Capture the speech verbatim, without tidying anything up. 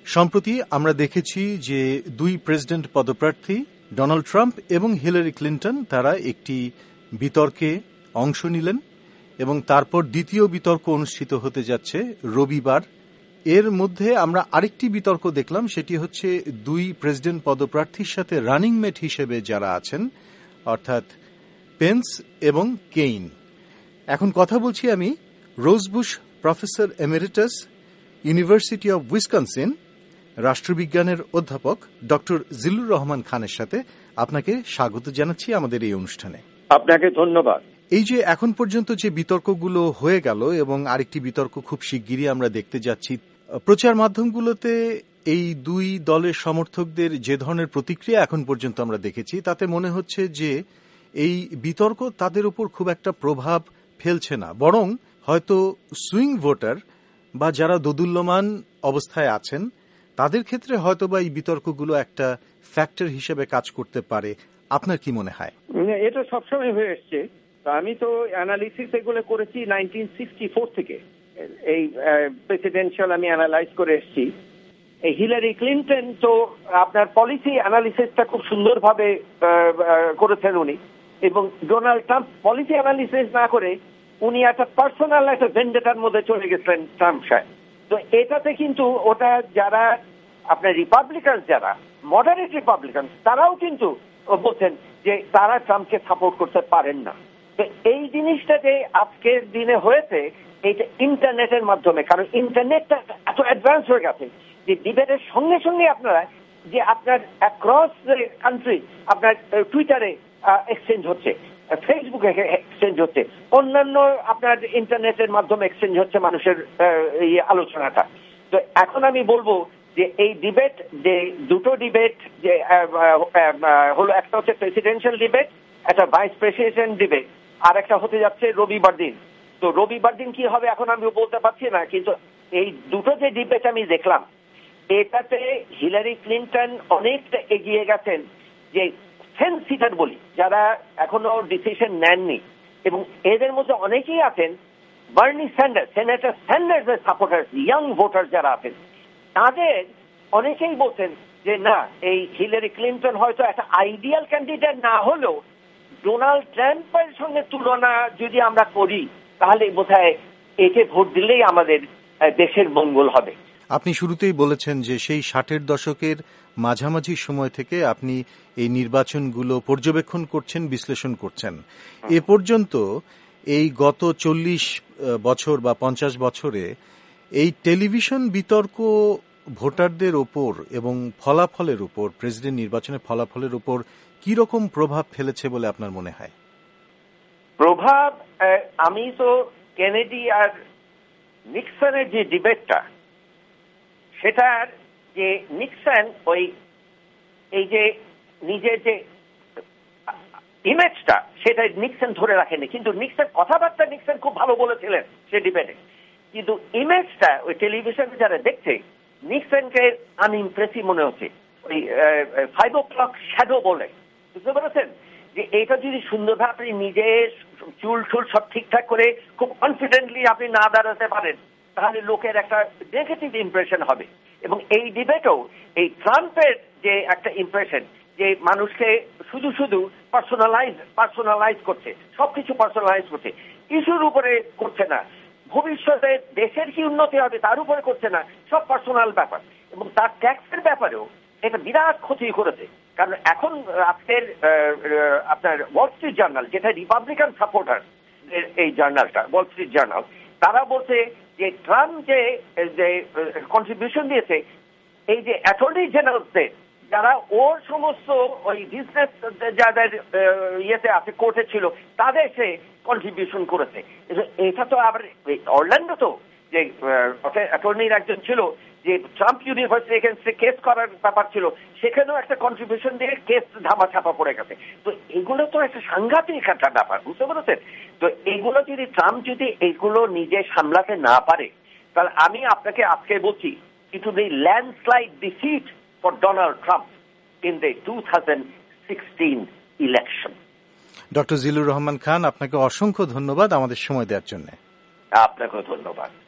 সম্প্রতি আমরা দেখেছি যে দুই প্রেসিডেন্ট পদপ্রার্থী ডোনাল্ড ট্রাম্প এবং হিলারি ক্লিন্টন তারা একটি বিতর্কে অংশ নিলেন এবং তারপর দ্বিতীয় বিতর্ক অনুষ্ঠিত হতে যাচ্ছে রবিবার। এর মধ্যে আমরা আরেকটি বিতর্ক দেখলাম, সেটি হচ্ছে দুই প্রেসিডেন্ট পদপ্রার্থীর সাথে রানিং মেট হিসেবে যারা আছেন, অর্থাৎ পেন্স এবং কেইন। এখন কথা বলছি আমি Oshkosh professor emeritus, university of Wisconsin, রাষ্ট্রবিজ্ঞানের অধ্যাপক ডক্টর জিল্লুর রহমান খানের সাথে। আপনাকে স্বাগত জানাচ্ছি আমাদের এই অনুষ্ঠানে। আপনাকে ধন্যবাদ। এই যে এখন পর্যন্ত যে বিতর্কগুলো হয়ে গেল এবং আরেকটি বিতর্ক খুব শিগগিরই আমরা দেখতে যাচ্ছি, প্রচার মাধ্যমগুলোতে এই দুই দলের সমর্থকদের যে ধরনের প্রতিক্রিয়া এখন পর্যন্ত আমরা দেখেছি, তাতে মনে হচ্ছে যে এই বিতর্ক তাদের উপর খুব একটা প্রভাব ফেলছে না, বরং হয়তো সুইং ভোটার বা যারা দোদুল্যমান অবস্থায় আছেন তাদের ক্ষেত্রে হয়তো বা এই বিতর্কগুলো একটা ফ্যাক্টর হিসেবে কাজ করতে পারে। আপনার কি মনে হয়? এটা সবসময় হয়ে এসছে। আমি তো অ্যানালিসিস এগুলো করেছি নাইনটিন সিক্সটি ফোর থেকে, এই প্রেসিডেন্সিয়াল আমি অ্যানালাইজ করে এসেছি। এই হিলারি ক্লিন্টন তো আপনার পলিসি অ্যানালিসিসটা খুব সুন্দরভাবে করেছেন উনি, এবং ডোনাল্ড ট্রাম্প পলিসি অ্যানালিসিস না করে উনি একটা পার্সোনাল একটা ভেন্ডেটার মধ্যে চলে গেছিলেন ট্রাম্প সাহেব। তো এটাতে কিন্তু ওটা যারা আপনার রিপাবলিকান, যারা মডারেট রিপাবলিকান, তারাও কিন্তু বলছেন যে তারা ট্রাম্পকে সাপোর্ট করতে পারেন না। তো এই জিনিসটা যে আজকের দিনে হয়েছে এইটা ইন্টারনেটের মাধ্যমে, কারণ ইন্টারনেটটা এত অ্যাডভান্স হয়ে গেছে যে ডিবেটের সঙ্গে সঙ্গে আপনারা যে আপনার অ্যাক্রস কান্ট্রি আপনার টুইটারে এক্সচেঞ্জ হচ্ছে, ফেসবুকে এক্সচেঞ্জ হচ্ছে, অন্যান্য আপনার ইন্টারনেটের মাধ্যমে এক্সচেঞ্জ হচ্ছে মানুষের এই আলোচনাটা। তো এখন আমি বলবো যে এই ডিবেট, যে দুটো ডিবেট যে হলো, একটা হচ্ছে প্রেসিডেন্সিয়াল ডিবেট, একটা ভাইস প্রেসিডেন্ট ডিবেট, আর একটা হতে যাচ্ছে রবিবার দিন। তো রবিবার দিন কি হবে এখন আমি বলতে পারছি না, কিন্তু এই দুটো যে ডিবেট আমি দেখলাম এটাতে হিলারি ক্লিন্টন অনেকটা এগিয়ে গেছেন। যে সেন্স সিটার বলি, যারা এখনো ডিসিশন নেননি, এবং এদের মধ্যে অনেকেই আছেন বার্নি স্যান্ডার্স, সেনেটর স্যান্ডার্স এর সাপোর্টার, ইয়াং ভোটার যারা আছেন, তাদের অনেকেই বলছেন যে না, এই হিলারি ক্লিন্টন হয়তো একটা আইডিয়াল ক্যান্ডিডেট না হলেও ডোনাল্ড ট্রাম্পের সঙ্গে তুলনা যদি আমরা করি তাহলে বোধহয় একে ভোট দিলেই আমাদের দেশের মঙ্গল হবে। আপনি শুরুতেই বলেছেন যে সেই ষাটের দশকের মাঝামাঝি সময় থেকে আপনি এই নির্বাচনগুলো পর্যবেক্ষণ করছেন, বিশ্লেষণ করছেন। এ পর্যন্ত এই গত চল্লিশ বছর বা পঞ্চাশ বছরে এই টেলিভিশন বিতর্ক ভোটারদের ওপর এবং ফলাফলের উপর, প্রেসিডেন্ট নির্বাচনের ফলাফলের উপর কি রকম প্রভাব ফেলেছে বলে আপনার মনে হয়? প্রভাব, আমি তো কেনেডি আর নিক্সনের যে ডিবেটটা, সেটার যে নিক্সন ওই এই যে নিজের যে ইমেজটা সেটা নিক্সন ধরে রাখেনি, কিন্তু নিক্সন কথাবার্তা নিক্সন খুব ভালো বলেছিলেন সে ডিবেটে, কিন্তু ইমেজটা ওই টেলিভিশনে যারা দেখছে নিক্সনকে আনইমপ্রেসিভ মনে হচ্ছে। ওই ফাইভ ও ক্লক শ্যাডো বলে, বুঝতে পেরেছেন? যে এটা যদি সুন্দরভাবে আপনি নিজে চুল টুল সব ঠিকঠাক করে খুব কনফিডেন্টলি আপনি না দাঁড়াতে পারেন, তাহলে লোকের একটা নেগেটিভ ইমপ্রেশন হবে। এবং এই ডিবেটও এই ট্রাম্পের যে একটা ইমপ্রেশন, যে মানুষকে শুধু শুধু পার্সোনালাইজ পার্সোনালাইজ করছে, সবকিছু পার্সোনালাইজ করছে, ইস্যুর উপরে করছে না, ভবিষ্যতে দেশের কি উন্নতি হবে তার উপরে করছে না, সব পার্সোনাল ব্যাপার। এবং তার ট্যাক্সের ব্যাপারেও এটা বিরাট ক্ষতি করেছে। কারণ এখন আজকের আপনার ওয়াল স্ট্রিট জার্নাল, যেটা রিপাবলিকান সাপোর্টার এই জার্নালটা, ওয়াল স্ট্রিট জার্নাল, তারা বলছে যে ট্রাম্প যে কন্ট্রিবিউশন দিয়েছে এই যে অ্যাটর্নি জেনারেলদের, যারা ওর সমস্ত ওই বিজনেস যাদের ইয়েতে আছে, কোর্টে ছিল, তাদের সে কন্ট্রিবিউশন করেছে। এটা তো আবার অরল্যান্ডো তো যে অ্যাটর্নির একজন ছিল, যে ট্রাম্প ইউনিভার্সিটি এগেন্স্টে কেস করার ব্যাপার ছিল, সেখানেও একটা কন্ট্রিবিউশন দিয়ে কেস ধামা ছাপা পড়ে গেছে। তো এগুলো তো একটা সাংঘাতিক একটা ব্যাপার, বুঝতে পেরেছেন? তো এগুলো যদি ট্রাম্প যদি এগুলো নিজে সামলাতে না পারে, তাহলে আমি আপনাকে আজকে বলছি, it will be landslide defeat for Donald Trump in the two thousand sixteen election. Doctor Zillur Rahman Khan, আপনাকে অসংখ্য ধন্যবাদ আমাদের সময় দেওয়ার জন্য। আপনাকেও ধন্যবাদ।